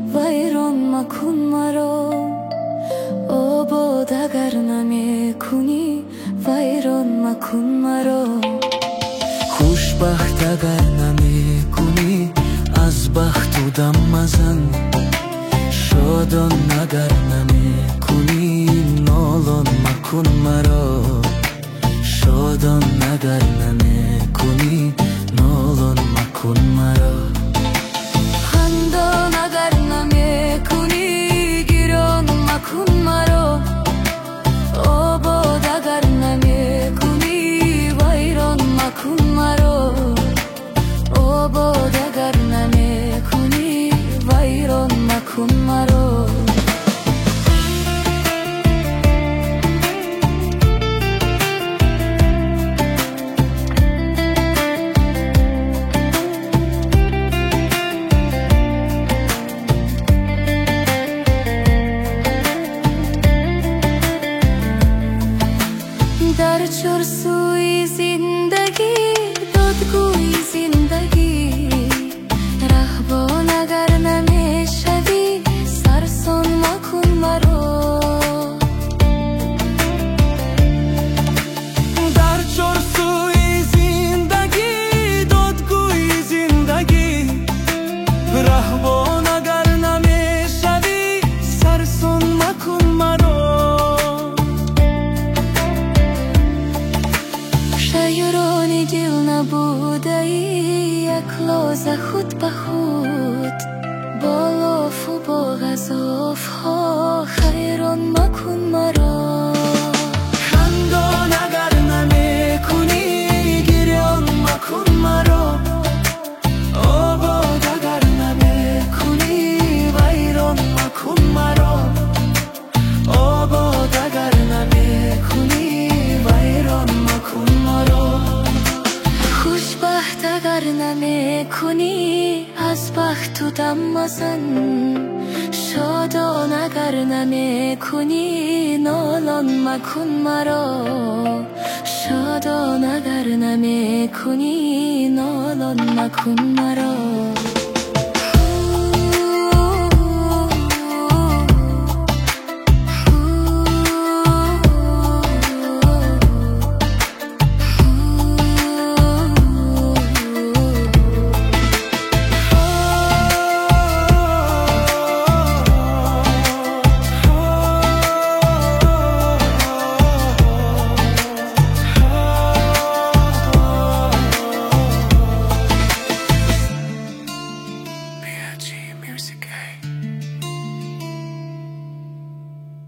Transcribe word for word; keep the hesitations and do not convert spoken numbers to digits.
ویران مکن مرا. آباد اگر نمی کنی ویران مکن مرا. خوشبخت اگر نمی کنی از بخت و دم مزن. شادان اگر نمی کنی نالان مکن مرا. شادان اگر نمی کنی نالان مکن مرا. خندان اگر نمی کنی گیران مکن مرا. آباد اگر نمی کنی ویران مکن مرا. آباد اگر نمی کنی ویران مکن مرا. در چارسوی زندگی دادگوی زندگی. رهبان اگر نمیشوی سرسان مکن مرا. در چارسوی زندگی دادگوی زندگی. رهبان اگر نمیشوی سرسان مکن مرا. شیران دل نبوده ای یک لحظه خود به خود. با لاف و با غذاف ها خیران مکن مرا. خندان اگر نمی کنی گریان مکن مرا. آباد اگر نمی کنی ویران مکن مرا. آباد اگر نمی کنی ویران مکن مرا. خوشبخت اگر نمی کنی از بخت و دم مزن. شادان اگر نمی کنی نالان مکن مرا. شادان اگر نمی کنی نالان مکن مرا.